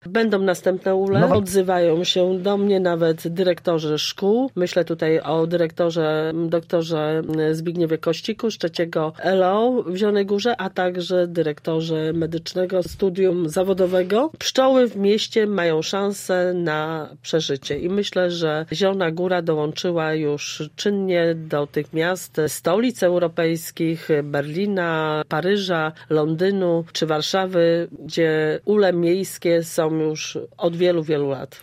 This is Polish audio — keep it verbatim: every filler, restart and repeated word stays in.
Będą następne ule. No. Odzywają się do mnie nawet dyrektorzy szkół. Myślę tutaj o dyrektorze, doktorze Zbigniewie Kościku z trzeciego L O w Zielonej Górze, a także dyrektorze medycznego studium zawodowego. Pszczoły w mieście mają szansę na przeżycie i myślę, że Zielona Góra dołączyła już czynnie do tych miast, stolic europejskich, Berlina, Paryża, Londynu czy Warszawy, gdzie ule miejskie są już od wielu, wielu lat.